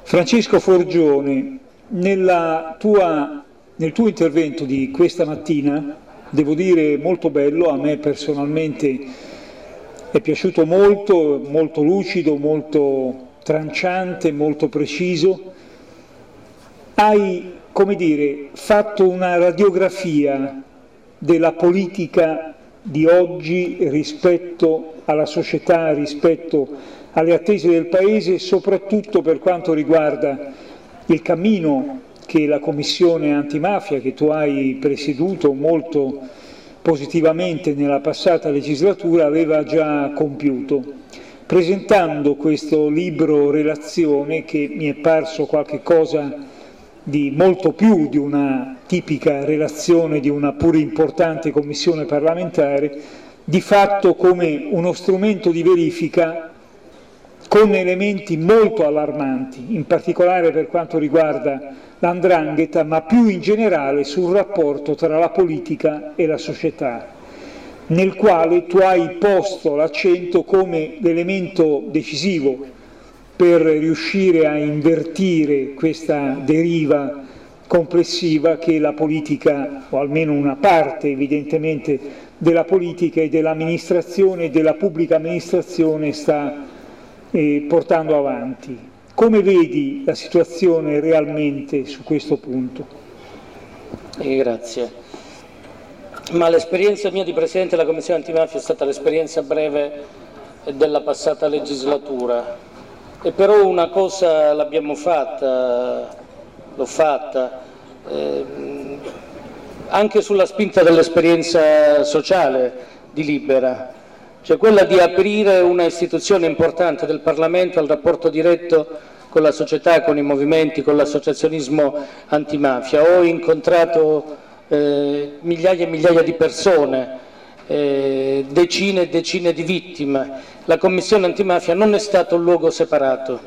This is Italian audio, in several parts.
Francesco Forgione, nel tuo intervento di questa mattina, devo dire molto bello, a me personalmente è piaciuto molto, molto lucido, molto tranciante, molto preciso. Hai, come dire, fatto una radiografia della politica di oggi rispetto alla società, rispetto alle attese del Paese, soprattutto per quanto riguarda il cammino che la Commissione antimafia, che tu hai presieduto molto positivamente nella passata legislatura, aveva già compiuto, presentando questo libro relazione che mi è parso qualche cosa di molto più di una tipica relazione di una pur importante commissione parlamentare, di fatto come uno strumento di verifica con elementi molto allarmanti, in particolare per quanto riguarda l''ndrangheta, ma più in generale sul rapporto tra la politica e la società, nel quale tu hai posto l'accento come l'elemento decisivo per riuscire a invertire questa deriva complessiva che la politica, o almeno una parte evidentemente della politica e dell'amministrazione e della pubblica amministrazione sta portando avanti. Come vedi la situazione realmente su questo punto? Grazie. Ma l'esperienza mia di Presidente della Commissione Antimafia è stata l'esperienza breve della passata legislatura, e però una cosa l'abbiamo fatta, l'ho fatta, anche sulla spinta dell'esperienza sociale di Libera, cioè quella di aprire una istituzione importante del Parlamento al rapporto diretto con la società, con i movimenti, con l'associazionismo antimafia. Ho incontrato migliaia e migliaia di persone, decine e decine di vittime. La Commissione antimafia non è stato un luogo separato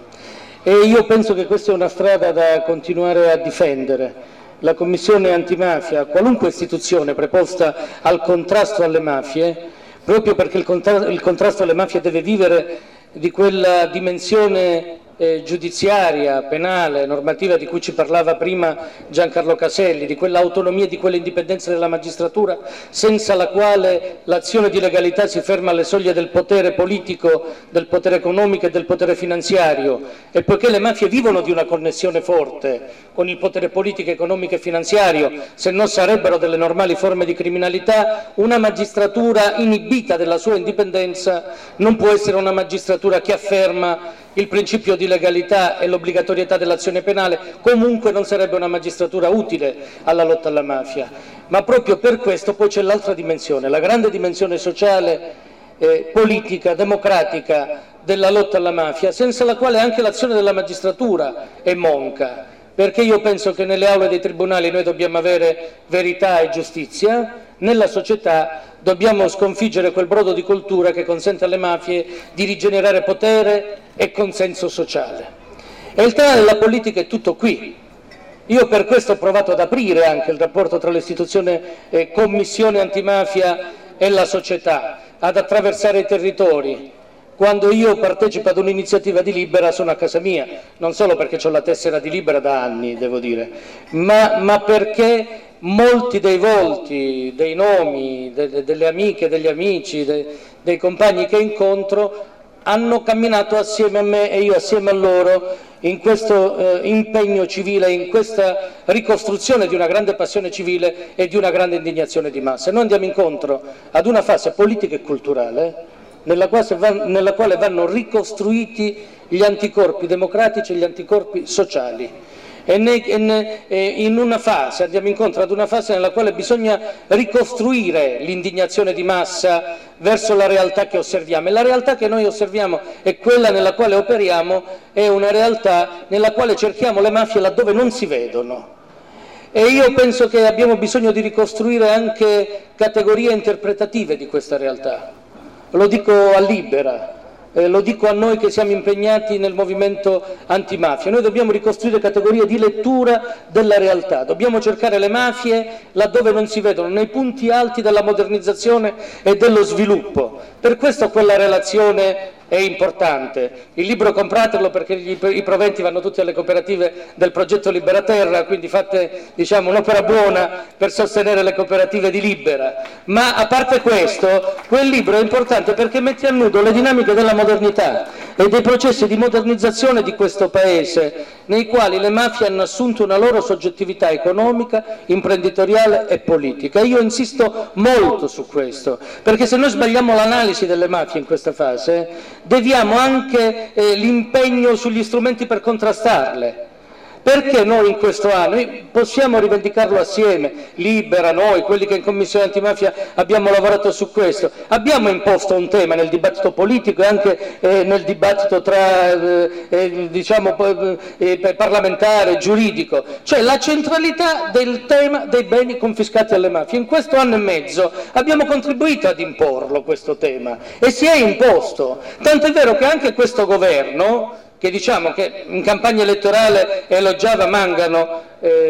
e io penso che questa è una strada da continuare a difendere. La Commissione antimafia, qualunque istituzione preposta al contrasto alle mafie, proprio perché il contrasto alle mafie deve vivere di quella dimensione giudiziaria, penale, normativa di cui ci parlava prima Giancarlo Caselli, di quell'autonomia e di quell'indipendenza della magistratura senza la quale l'azione di legalità si ferma alle soglie del potere politico, del potere economico e del potere finanziario, e poiché le mafie vivono di una connessione forte con il potere politico, economico e finanziario, se no sarebbero delle normali forme di criminalità, una magistratura inibita della sua indipendenza non può essere una magistratura che afferma il principio di legalità e l'obbligatorietà dell'azione penale, comunque non sarebbe una magistratura utile alla lotta alla mafia. Ma proprio per questo poi c'è l'altra dimensione, la grande dimensione sociale, politica, democratica della lotta alla mafia, senza la quale anche l'azione della magistratura è monca, perché io penso che nelle aule dei tribunali noi dobbiamo avere verità e giustizia, nella società dobbiamo sconfiggere quel brodo di coltura che consente alle mafie di rigenerare potere e consenso sociale. E il tema della politica è tutto qui. Io per questo ho provato ad aprire anche il rapporto tra l'istituzione Commissione antimafia e la società, ad attraversare i territori. Quando io partecipo ad un'iniziativa di Libera sono a casa mia, non solo perché ho la tessera di Libera da anni, devo dire, ma perché molti dei volti, dei nomi, delle amiche, degli amici, dei compagni che incontro hanno camminato assieme a me e io assieme a loro in questo impegno civile, in questa ricostruzione di una grande passione civile e di una grande indignazione di massa. Noi andiamo incontro ad una fase politica e culturale nella quale vanno ricostruiti gli anticorpi democratici e gli anticorpi sociali. Andiamo incontro ad una fase nella quale bisogna ricostruire l'indignazione di massa verso la realtà che osserviamo, e la realtà che noi osserviamo e quella nella quale operiamo è una realtà nella quale cerchiamo le mafie laddove non si vedono. E io penso che abbiamo bisogno di ricostruire anche categorie interpretative di questa realtà. Lo dico a Libera, lo dico a noi che siamo impegnati nel movimento antimafia. Noi dobbiamo ricostruire categorie di lettura della realtà, dobbiamo cercare le mafie laddove non si vedono, nei punti alti della modernizzazione e dello sviluppo. Per questo quella relazione è importante. Il libro compratelo perché i proventi vanno tutti alle cooperative del progetto Liberaterra, quindi fate, diciamo, un'opera buona per sostenere le cooperative di Libera. Ma a parte questo, quel libro è importante perché mette a nudo le dinamiche della modernità e dei processi di modernizzazione di questo Paese, nei quali le mafie hanno assunto una loro soggettività economica, imprenditoriale e politica. Io insisto molto su questo, perché se noi sbagliamo l'analisi delle mafie in questa fase, deviamo anche l'impegno sugli strumenti per contrastarle. Perché noi in questo anno possiamo rivendicarlo assieme, Libera, noi, quelli che in Commissione Antimafia abbiamo lavorato su questo, abbiamo imposto un tema nel dibattito politico e anche nel dibattito diciamo, parlamentare, giuridico, cioè la centralità del tema dei beni confiscati alle mafie. In questo anno e mezzo abbiamo contribuito ad imporlo questo tema e si è imposto, tanto è vero che anche questo governo, che diciamo che in campagna elettorale elogiava Mangano,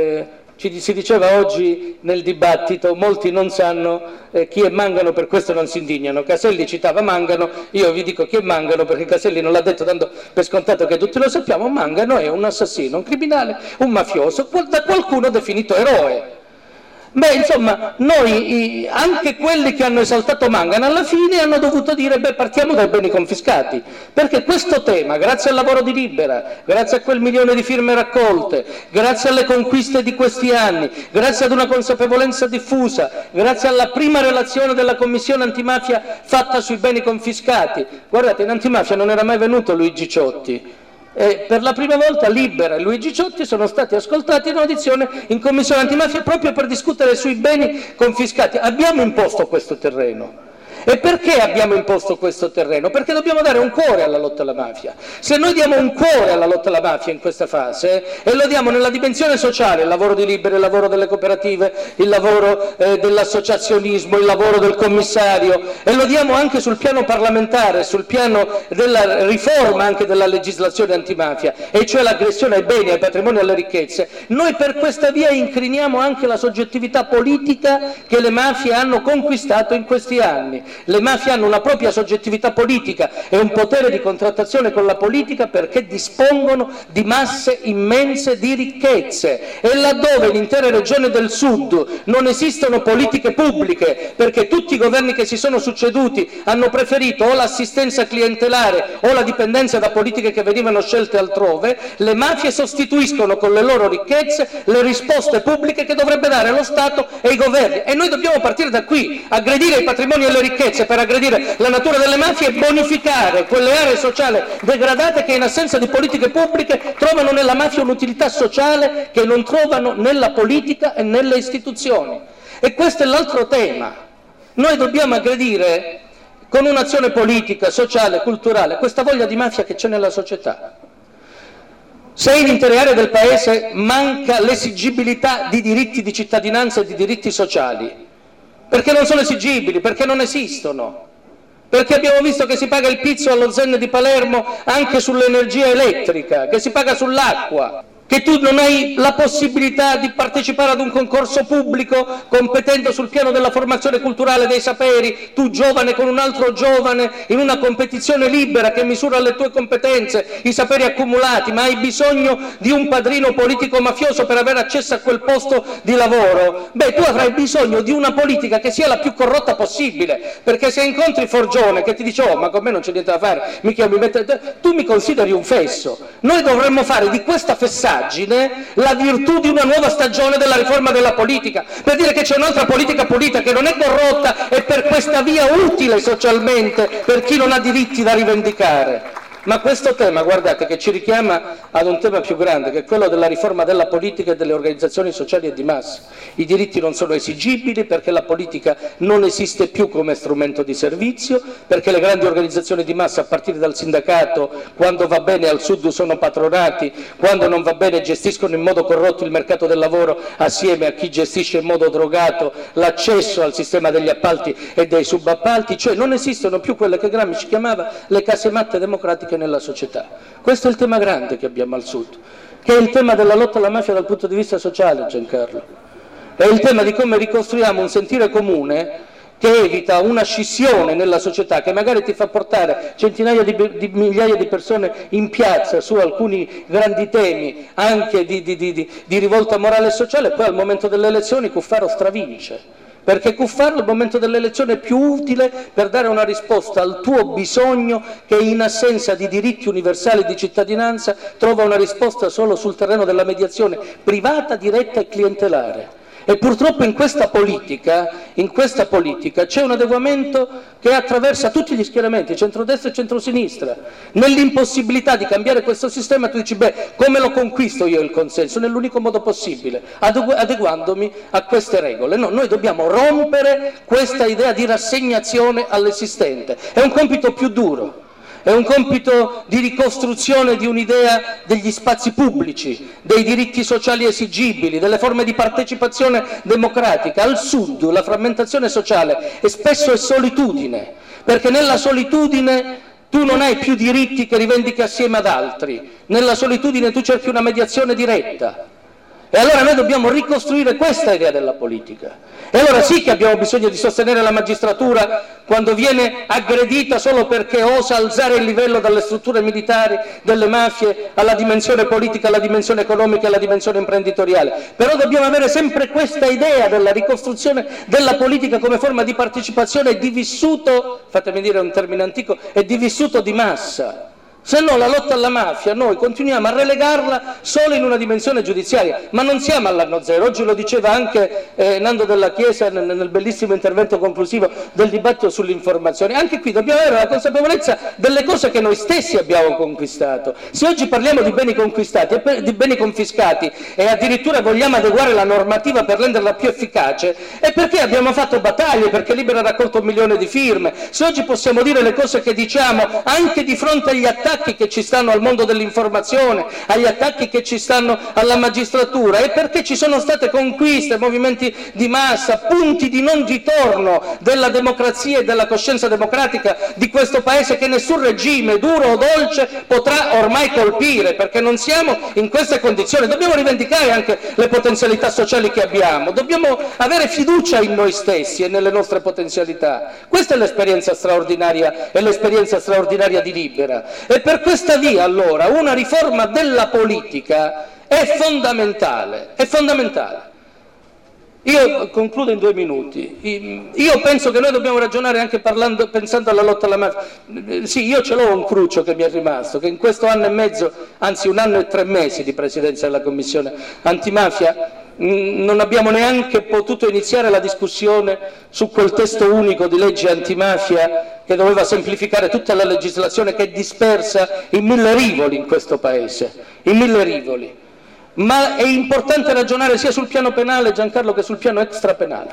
si diceva oggi nel dibattito, molti non sanno chi è Mangano, per questo non si indignano. Caselli citava Mangano, io vi dico chi è Mangano perché Caselli non l'ha detto, dando per scontato che tutti lo sappiamo. Mangano è un assassino, un criminale, un mafioso, da qualcuno definito eroe. Beh, insomma, noi, anche quelli che hanno esaltato Mangano, alla fine hanno dovuto dire, beh, partiamo dai beni confiscati, perché questo tema, grazie al lavoro di Libera, grazie a quel 1 milione di firme raccolte, grazie alle conquiste di questi anni, grazie ad una consapevolezza diffusa, grazie alla prima relazione della Commissione Antimafia fatta sui beni confiscati. Guardate, in Antimafia non era mai venuto Luigi Ciotti. Per la prima volta Libera e Luigi Ciotti sono stati ascoltati in audizione in Commissione Antimafia proprio per discutere sui beni confiscati. Abbiamo imposto questo terreno. E perché abbiamo imposto questo terreno? Perché dobbiamo dare un cuore alla lotta alla mafia. Se noi diamo un cuore alla lotta alla mafia in questa fase e lo diamo nella dimensione sociale, il lavoro di Libera, il lavoro delle cooperative, il lavoro dell'associazionismo, il lavoro del commissario, e lo diamo anche sul piano parlamentare, sul piano della riforma anche della legislazione antimafia, e cioè l'aggressione ai beni, ai patrimoni e alle ricchezze, noi per questa via incriniamo anche la soggettività politica che le mafie hanno conquistato in questi anni. Le mafie hanno una propria soggettività politica e un potere di contrattazione con la politica perché dispongono di masse immense di ricchezze, e laddove in intere regioni del sud non esistono politiche pubbliche perché tutti i governi che si sono succeduti hanno preferito o l'assistenza clientelare o la dipendenza da politiche che venivano scelte altrove, le mafie sostituiscono con le loro ricchezze le risposte pubbliche che dovrebbe dare lo Stato e i governi, e noi dobbiamo partire da qui, aggredire i patrimoni e le ricchezze per aggredire la natura delle mafie e bonificare quelle aree sociali degradate che in assenza di politiche pubbliche trovano nella mafia un'utilità sociale che non trovano nella politica e nelle istituzioni. E questo è l'altro tema. Noi dobbiamo aggredire con un'azione politica, sociale, culturale questa voglia di mafia che c'è nella società. Se in intere aree del Paese manca l'esigibilità di diritti di cittadinanza e di diritti sociali, perché non sono esigibili, perché non esistono, perché abbiamo visto che si paga il pizzo allo Zen di Palermo anche sull'energia elettrica, che si paga sull'acqua, che tu non hai la possibilità di partecipare ad un concorso pubblico competendo sul piano della formazione culturale dei saperi, tu giovane con un altro giovane in una competizione libera che misura le tue competenze, i saperi accumulati, ma hai bisogno di un padrino politico mafioso per avere accesso a quel posto di lavoro. Beh, tu avrai bisogno di una politica che sia la più corrotta possibile, perché se incontri Forgione che ti dice "oh, ma con me non c'è niente da fare, mica mi mette", tu mi consideri un fesso. Noi dovremmo fare di questa fessaggine la virtù di una nuova stagione della riforma della politica, per dire che c'è un'altra politica pulita che non è corrotta e per questa via utile socialmente per chi non ha diritti da rivendicare. Ma questo tema, guardate, che ci richiama ad un tema più grande, che è quello della riforma della politica e delle organizzazioni sociali e di massa. I diritti non sono esigibili perché la politica non esiste più come strumento di servizio, perché le grandi organizzazioni di massa, a partire dal sindacato, quando va bene al sud sono patronati, quando non va bene gestiscono in modo corrotto il mercato del lavoro assieme a chi gestisce in modo drogato l'accesso al sistema degli appalti e dei subappalti, cioè non esistono più quelle che Gramsci chiamava le casematte democratiche nella società. Questo è il tema grande che abbiamo al sud, che è il tema della lotta alla mafia dal punto di vista sociale, Giancarlo. È il tema di come ricostruiamo un sentire comune che evita una scissione nella società che magari ti fa portare centinaia di migliaia di persone in piazza su alcuni grandi temi anche di rivolta morale e sociale, poi al momento delle elezioni Cuffaro stravince. Perché Cuffaro al momento dell'elezione è più utile per dare una risposta al tuo bisogno che in assenza di diritti universali di cittadinanza trova una risposta solo sul terreno della mediazione privata, diretta e clientelare. E purtroppo in questa politica c'è un adeguamento che attraversa tutti gli schieramenti, centrodestra e centrosinistra. Nell'impossibilità di cambiare questo sistema tu dici, beh, come lo conquisto io il consenso? Nell'unico modo possibile, adeguandomi a queste regole. No, noi dobbiamo rompere questa idea di rassegnazione all'esistente. È un compito più duro. È un compito di ricostruzione di un'idea degli spazi pubblici, dei diritti sociali esigibili, delle forme di partecipazione democratica. Al Sud la frammentazione sociale spesso è solitudine, perché nella solitudine tu non hai più diritti che rivendichi assieme ad altri, nella solitudine tu cerchi una mediazione diretta. E allora noi dobbiamo ricostruire questa idea della politica. E allora sì che abbiamo bisogno di sostenere la magistratura quando viene aggredita solo perché osa alzare il livello dalle strutture militari, delle mafie, alla dimensione politica, alla dimensione economica e alla dimensione imprenditoriale. Però dobbiamo avere sempre questa idea della ricostruzione della politica come forma di partecipazione e di vissuto, fatemi dire un termine antico, e di vissuto di massa. Se no la lotta alla mafia noi continuiamo a relegarla solo in una dimensione giudiziaria, ma non siamo all'anno zero. Oggi lo diceva anche Nando Della Chiesa nel bellissimo intervento conclusivo del dibattito sull'informazione. Anche qui dobbiamo avere la consapevolezza delle cose che noi stessi abbiamo conquistato. Se oggi parliamo di beni conquistati e di beni confiscati e addirittura vogliamo adeguare la normativa per renderla più efficace, è perché abbiamo fatto battaglie, perché Libera ha raccolto 1 milione di firme. Se oggi possiamo dire le cose che diciamo anche di fronte agli attacchi che ci stanno al mondo dell'informazione, agli attacchi che ci stanno alla magistratura, è perché ci sono state conquiste, movimenti di massa, punti di non ritorno della democrazia e della coscienza democratica di questo Paese che nessun regime, duro o dolce, potrà ormai colpire, perché non siamo in queste condizioni. Dobbiamo rivendicare anche le potenzialità sociali che abbiamo, dobbiamo avere fiducia in noi stessi e nelle nostre potenzialità. Questa è l'esperienza straordinaria di Libera. E per questa via allora una riforma della politica è fondamentale, è fondamentale. Io concludo in 2 minuti. Io penso che noi dobbiamo ragionare anche pensando alla lotta alla mafia. Sì, io ce l'ho un cruccio che mi è rimasto, che in questo anno e mezzo, anzi 1 anno e 3 mesi di presidenza della Commissione antimafia, non abbiamo neanche potuto iniziare la discussione su quel testo unico di legge antimafia che doveva semplificare tutta la legislazione che è dispersa in 1000 rivoli in questo Paese, in 1000 rivoli. Ma è importante ragionare sia sul piano penale, Giancarlo, che sul piano extrapenale.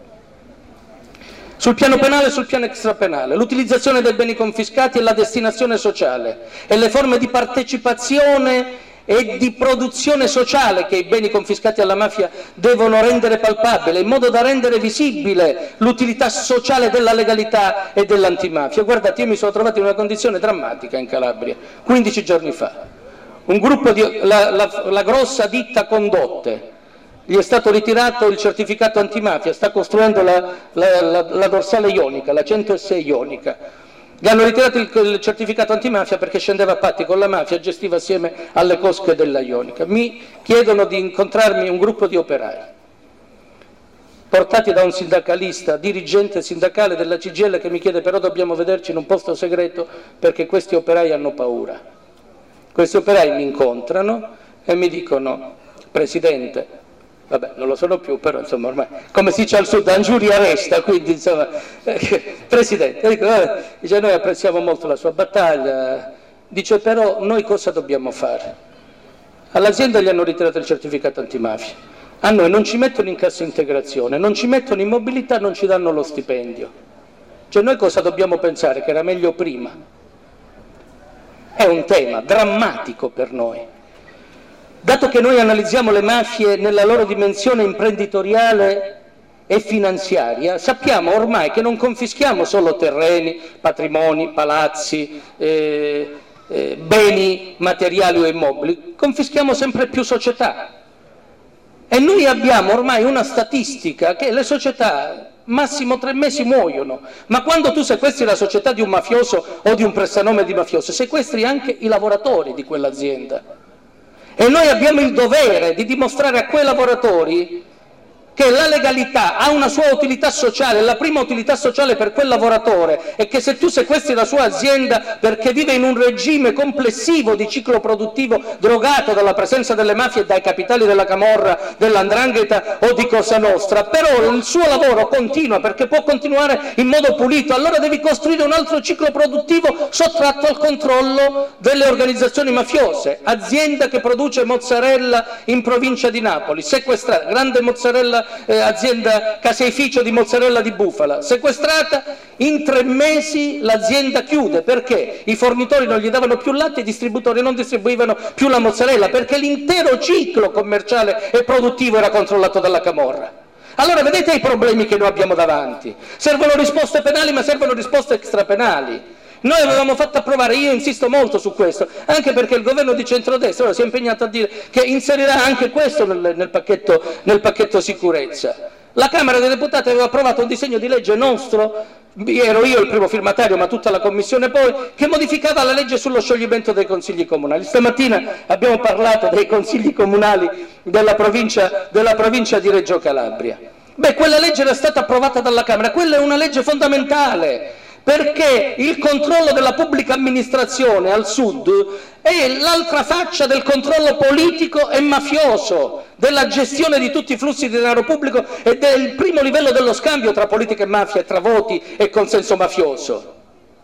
Sul piano penale e sul piano extrapenale, l'utilizzazione dei beni confiscati e la destinazione sociale e le forme di partecipazione e di produzione sociale che i beni confiscati alla mafia devono rendere palpabile, in modo da rendere visibile l'utilità sociale della legalità e dell'antimafia. Guardate, io mi sono trovato in una condizione drammatica in Calabria, 15 giorni fa. Un gruppo la grossa ditta Condotte, gli è stato ritirato il certificato antimafia, sta costruendo la dorsale ionica, la 106 ionica. Gli hanno ritirato il certificato antimafia perché scendeva a patti con la mafia, gestiva assieme alle cosche della Ionica. Mi chiedono di incontrarmi un gruppo di operai, portati da un sindacalista, dirigente sindacale della CGIL, che mi chiede però dobbiamo vederci in un posto segreto perché questi operai hanno paura. Questi operai mi incontrano e mi dicono: Presidente, vabbè, non lo sono più, però insomma ormai, come si dice al Sud, Angiuria resta, quindi insomma, Presidente, dice, noi apprezziamo molto la sua battaglia, dice, però noi cosa dobbiamo fare? All'azienda gli hanno ritirato il certificato antimafia, a noi non ci mettono in cassa integrazione, non ci mettono in mobilità, non ci danno lo stipendio. Cioè noi cosa dobbiamo pensare? Che era meglio prima? È un tema drammatico per noi. Dato che noi analizziamo le mafie nella loro dimensione imprenditoriale e finanziaria, sappiamo ormai che non confischiamo solo terreni, patrimoni, palazzi, beni materiali o immobili, confischiamo sempre più società. E noi abbiamo ormai una statistica che le società massimo 3 mesi muoiono, ma quando tu sequestri la società di un mafioso o di un prestanome di mafioso, sequestri anche i lavoratori di quell'azienda. E noi abbiamo il dovere di dimostrare a quei lavoratori che la legalità ha una sua utilità sociale, la prima utilità sociale per quel lavoratore è che se tu sequestri la sua azienda perché vive in un regime complessivo di ciclo produttivo drogato dalla presenza delle mafie e dai capitali della Camorra, dell''Ndrangheta o di Cosa Nostra, però il suo lavoro continua perché può continuare in modo pulito, allora devi costruire un altro ciclo produttivo sottratto al controllo delle organizzazioni mafiose. Azienda che produce mozzarella in provincia di Napoli, sequestrata, grande mozzarella, azienda caseificio di mozzarella di bufala, sequestrata, in 3 mesi l'azienda chiude perché i fornitori non gli davano più latte, i distributori non distribuivano più la mozzarella, perché l'intero ciclo commerciale e produttivo era controllato dalla Camorra. Allora vedete i problemi che noi abbiamo davanti, servono risposte penali ma servono risposte extrapenali. Noi avevamo fatto approvare, io insisto molto su questo, anche perché il governo di centrodestra ora si è impegnato a dire che inserirà anche questo nel pacchetto sicurezza. La Camera dei Deputati aveva approvato un disegno di legge nostro, ero io il primo firmatario ma tutta la Commissione poi, che modificava la legge sullo scioglimento dei consigli comunali. Stamattina abbiamo parlato dei consigli comunali della provincia di Reggio Calabria. Beh, quella legge era stata approvata dalla Camera, quella è una legge fondamentale, perché il controllo della pubblica amministrazione al sud è l'altra faccia del controllo politico e mafioso, della gestione di tutti i flussi di denaro pubblico e del primo livello dello scambio tra politica e mafia, tra voti e consenso mafioso.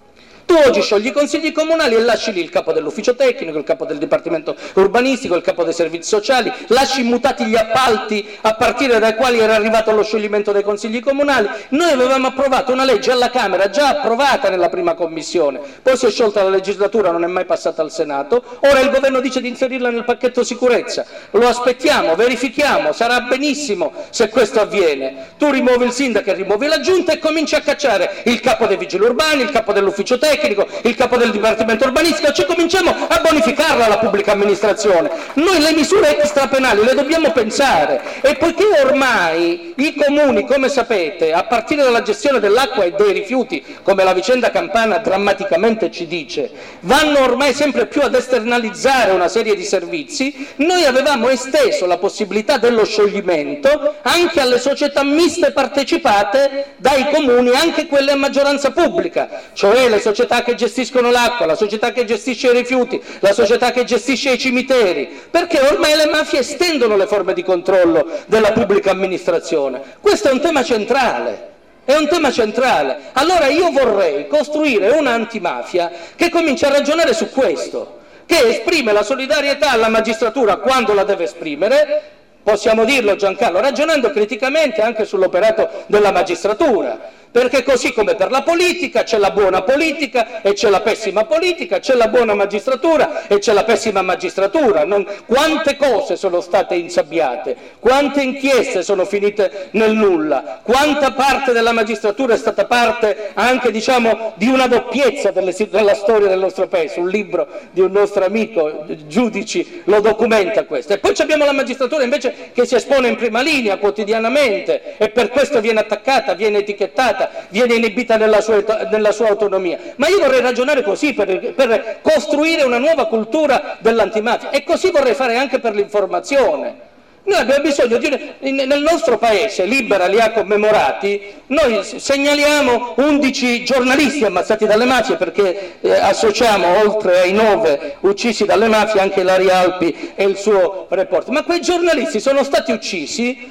Tu oggi sciogli i consigli comunali e lasci lì il capo dell'ufficio tecnico, il capo del dipartimento urbanistico, il capo dei servizi sociali, lasci immutati gli appalti a partire dai quali era arrivato lo scioglimento dei consigli comunali. Noi avevamo approvato una legge alla Camera, già approvata nella prima commissione, poi si è sciolta la legislatura, non è mai passata al Senato, ora il governo dice di inserirla nel pacchetto sicurezza. Lo aspettiamo, verifichiamo, sarà benissimo se questo avviene. Tu rimuovi il sindaco e rimuovi la giunta e cominci a cacciare il capo dei vigili urbani, il capo dell'ufficio tecnico, il capo del dipartimento urbanistico, ci cominciamo a bonificarla la pubblica amministrazione. Noi le misure extrapenali le dobbiamo pensare, e poiché ormai i comuni, come sapete, a partire dalla gestione dell'acqua e dei rifiuti, come la vicenda campana drammaticamente ci dice, vanno ormai sempre più ad esternalizzare una serie di servizi, noi avevamo esteso la possibilità dello scioglimento anche alle società miste partecipate dai comuni, anche quelle a maggioranza pubblica, cioè le società che gestiscono l'acqua, la società che gestisce i rifiuti, la società che gestisce i cimiteri, perché ormai le mafie estendono le forme di controllo della pubblica amministrazione. Questo è un tema centrale. È un tema centrale. Allora io vorrei costruire un'antimafia che cominci a ragionare su questo, che esprime la solidarietà alla magistratura quando la deve esprimere, possiamo dirlo Giancarlo, ragionando criticamente anche sull'operato della magistratura. Perché così come per la politica c'è la buona politica e c'è la pessima politica, c'è la buona magistratura e c'è la pessima magistratura. Quante cose sono state insabbiate, quante inchieste sono finite nel nulla, quanta parte della magistratura è stata parte anche, diciamo, di una doppiezza della storia del nostro paese. Un libro di un nostro amico, Giudici, lo documenta questo. E poi abbiamo la magistratura invece che si espone in prima linea quotidianamente e per questo viene attaccata, viene etichettata, viene inibita nella sua autonomia. Ma io vorrei ragionare così per costruire una nuova cultura dell'antimafia, e così vorrei fare anche per l'informazione. Noi abbiamo bisogno nel nostro paese, Libera li ha commemorati, noi segnaliamo 11 giornalisti ammazzati dalle mafie, perché associamo oltre ai 9 uccisi dalle mafie anche Ilaria Alpi e il suo reporter. Ma quei giornalisti sono stati uccisi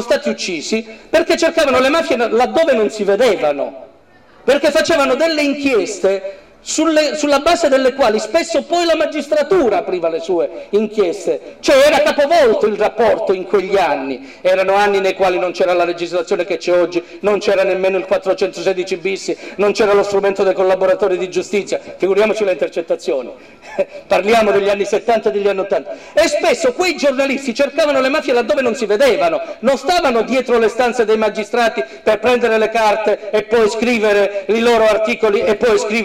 perché cercavano le mafie laddove non si vedevano, perché facevano delle inchieste sulla base delle quali spesso poi la magistratura apriva le sue inchieste, cioè era capovolto il rapporto in quegli anni. Erano anni nei quali non c'era la legislazione che c'è oggi, non c'era nemmeno il 416 bis, non c'era lo strumento dei collaboratori di giustizia, figuriamoci le intercettazioni. Parliamo degli anni 70 e degli anni 80, e spesso quei giornalisti cercavano le mafie laddove non si vedevano, non stavano dietro le stanze dei magistrati per prendere le carte e poi scrivere i loro articoli e poi scrivere i loro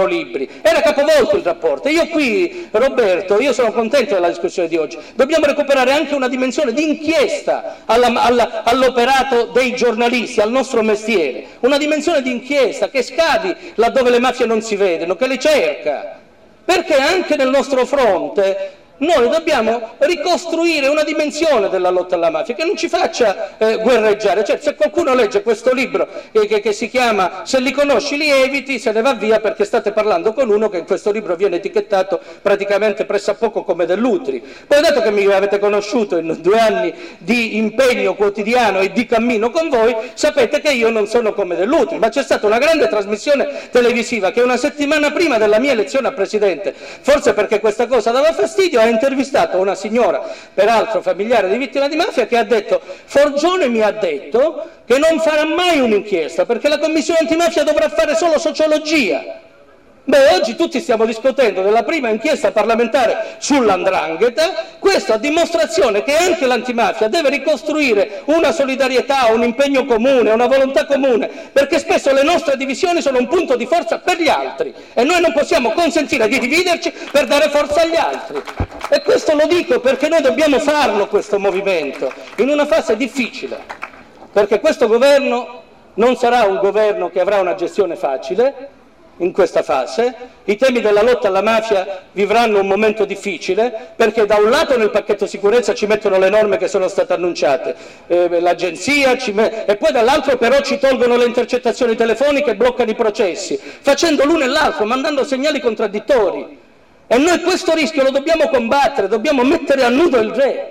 loro libri. Era capovolto il rapporto. Io qui, Roberto, io sono contento della discussione di oggi. Dobbiamo recuperare anche una dimensione di inchiesta all'operato dei giornalisti, al nostro mestiere. Una dimensione di inchiesta che scavi laddove le mafie non si vedono, che le cerca. Perché anche nel nostro fronte noi dobbiamo ricostruire una dimensione della lotta alla mafia che non ci faccia guerreggiare. Cioè, se qualcuno legge questo libro che si chiama "Se li conosci li eviti", se ne va via perché state parlando con uno che in questo libro viene etichettato praticamente pressappoco come dell'utri. Poi, dato che mi avete conosciuto in 2 anni di impegno quotidiano e di cammino con voi, sapete che io non sono come dell'utri. Ma c'è stata una grande trasmissione televisiva che una settimana prima della mia elezione a Presidente, forse perché questa cosa dava fastidio, ha intervistato una signora, peraltro familiare di vittima di mafia, che ha detto: Forgione mi ha detto che non farà mai un'inchiesta perché la Commissione antimafia dovrà fare solo sociologia. Beh, oggi tutti stiamo discutendo della prima inchiesta parlamentare sull''ndrangheta, questo a dimostrazione che anche l'antimafia deve ricostruire una solidarietà, un impegno comune, una volontà comune, perché spesso le nostre divisioni sono un punto di forza per gli altri e noi non possiamo consentire di dividerci per dare forza agli altri. E questo lo dico perché noi dobbiamo farlo, questo movimento, in una fase difficile, perché questo governo non sarà un governo che avrà una gestione facile. In questa fase i temi della lotta alla mafia vivranno un momento difficile, perché da un lato nel pacchetto sicurezza ci mettono le norme che sono state annunciate, l'agenzia, e poi dall'altro però ci tolgono le intercettazioni telefoniche e bloccano i processi, facendo l'uno e l'altro, mandando segnali contraddittori. E noi questo rischio lo dobbiamo combattere, dobbiamo mettere a nudo il re.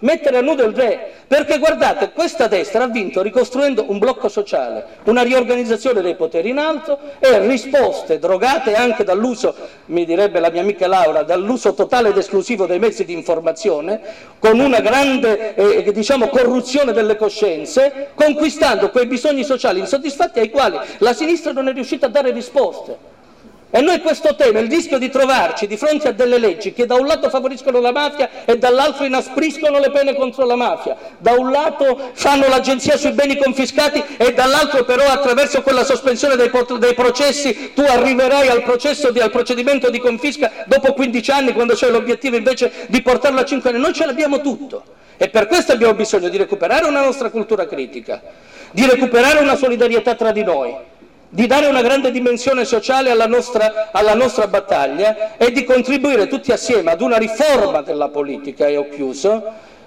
Perché guardate, questa destra ha vinto ricostruendo un blocco sociale, una riorganizzazione dei poteri in alto e risposte drogate anche dall'uso, mi direbbe la mia amica Laura, dall'uso totale ed esclusivo dei mezzi di informazione, con una grande corruzione delle coscienze, conquistando quei bisogni sociali insoddisfatti ai quali la sinistra non è riuscita a dare risposte. E noi questo tema, il rischio di trovarci di fronte a delle leggi che da un lato favoriscono la mafia e dall'altro inaspriscono le pene contro la mafia, da un lato fanno l'agenzia sui beni confiscati e dall'altro però attraverso quella sospensione dei processi tu arriverai al procedimento di confisca dopo 15 anni, quando c'è l'obiettivo invece di portarlo a 5 anni. Noi ce l'abbiamo tutto e per questo abbiamo bisogno di recuperare una nostra cultura critica, di recuperare una solidarietà tra di noi, di dare una grande dimensione sociale alla nostra battaglia e di contribuire tutti assieme ad una riforma della politica, e ho chiuso,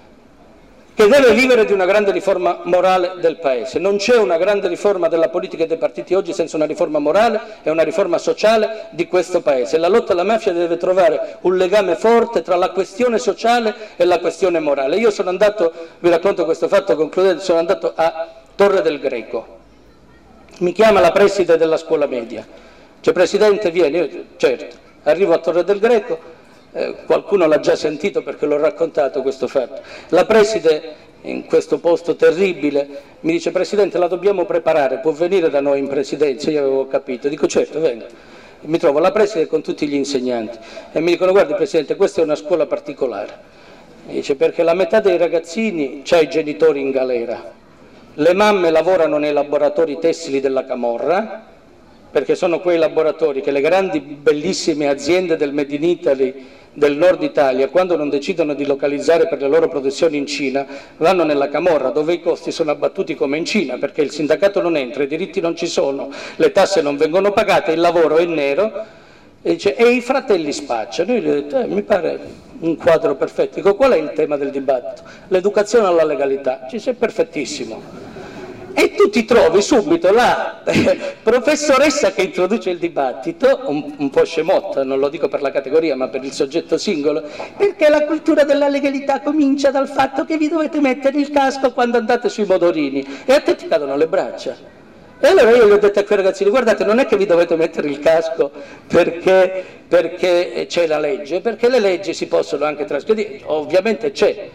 che deve vivere di una grande riforma morale del Paese. Non c'è una grande riforma della politica e dei partiti oggi senza una riforma morale e una riforma sociale di questo Paese. La lotta alla mafia deve trovare un legame forte tra la questione sociale e la questione morale. Io sono andato, vi racconto questo fatto concludendo, sono andato a Torre del Greco. Mi chiama la preside della scuola media, dice: Presidente vieni, io, certo, arrivo a Torre del Greco, qualcuno l'ha già sentito perché l'ho raccontato questo fatto, la preside in questo posto terribile mi dice: Presidente, la dobbiamo preparare, può venire da noi in presidenza? Io avevo capito, dico: certo, venga. Mi trovo la preside con tutti gli insegnanti e mi dicono: guardi Presidente, questa è una scuola particolare, mi dice, perché la metà dei ragazzini c'ha i genitori in galera. Le mamme lavorano nei laboratori tessili della Camorra, perché sono quei laboratori che le grandi bellissime aziende del Made in Italy del nord Italia, quando non decidono di localizzare per le loro produzioni in Cina, vanno nella Camorra, dove i costi sono abbattuti come in Cina, perché il sindacato non entra, i diritti non ci sono, le tasse non vengono pagate, il lavoro è nero, e dice: e i fratelli spacciano. Io gli ho detto: mi pare un quadro perfetto. Dico: qual è il tema del dibattito? L'educazione alla legalità. Ci sei perfettissimo. E tu ti trovi subito la professoressa che introduce il dibattito, un po' scemotta, non lo dico per la categoria ma per il soggetto singolo, perché la cultura della legalità comincia dal fatto che vi dovete mettere il casco quando andate sui motorini, e a te ti cadono le braccia. E allora io gli ho detto a quei ragazzini: guardate, non è che vi dovete mettere il casco perché c'è la legge, perché le leggi si possono anche trasgredire, ovviamente c'è.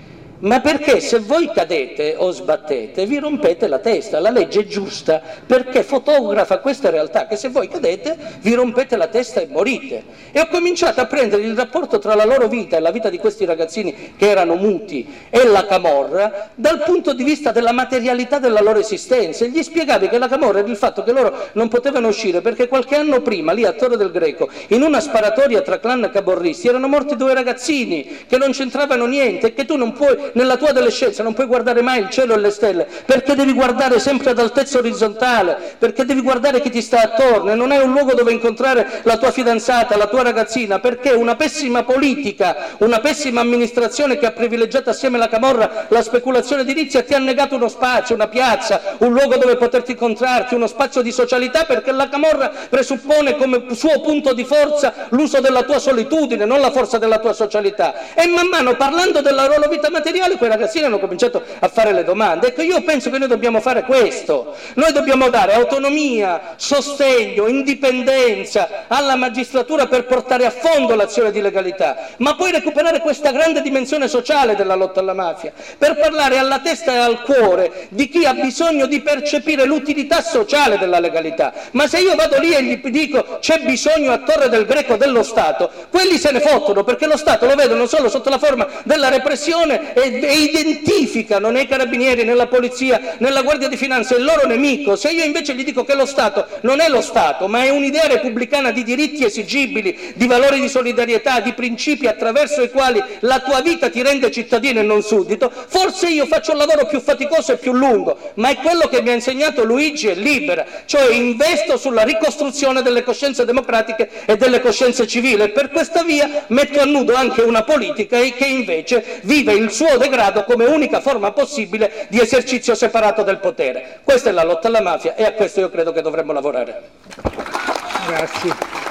ma perché se voi cadete o sbattete vi rompete la testa. La legge è giusta perché fotografa questa realtà, che se voi cadete vi rompete la testa e morite. E ho cominciato a prendere il rapporto tra la loro vita e la vita di questi ragazzini che erano muti e la camorra dal punto di vista della materialità della loro esistenza, e gli spiegavi che la camorra era il fatto che loro non potevano uscire perché qualche anno prima lì a Torre del Greco in una sparatoria tra clan caborristi erano morti 2 ragazzini che non c'entravano niente, e che tu non puoi, nella tua adolescenza non puoi guardare mai il cielo e le stelle, perché devi guardare sempre ad altezza orizzontale, perché devi guardare chi ti sta attorno, e non è un luogo dove incontrare la tua fidanzata, la tua ragazzina, perché una pessima politica, una pessima amministrazione che ha privilegiato assieme alla camorra la speculazione edilizia ti ha negato uno spazio, una piazza, un luogo dove poterti incontrarti, uno spazio di socialità, perché la camorra presuppone come suo punto di forza l'uso della tua solitudine, non la forza della tua socialità. E man mano, parlando della loro vita materiale, quei ragazzini hanno cominciato a fare le domande. Ecco, io penso che noi dobbiamo fare questo, noi dobbiamo dare autonomia, sostegno, indipendenza alla magistratura per portare a fondo l'azione di legalità, ma poi recuperare questa grande dimensione sociale della lotta alla mafia, per parlare alla testa e al cuore di chi ha bisogno di percepire l'utilità sociale della legalità. Ma se io vado lì e gli dico c'è bisogno a Torre del Greco dello Stato, quelli se ne fottono, perché lo Stato lo vedono solo sotto la forma della repressione e identificano nei carabinieri, nella polizia, nella Guardia di Finanza il loro nemico. Se io invece gli dico che lo Stato non è lo Stato, ma è un'idea repubblicana di diritti esigibili, di valori di solidarietà, di principi attraverso i quali la tua vita ti rende cittadino e non suddito, forse io faccio un lavoro più faticoso e più lungo, ma è quello che mi ha insegnato Luigi e Libera, cioè investo sulla ricostruzione delle coscienze democratiche e delle coscienze civili, e per questa via metto a nudo anche una politica che invece vive il suo degrado come unica forma possibile di esercizio separato del potere. Questa è la lotta alla mafia e a questo io credo che dovremmo lavorare. Grazie.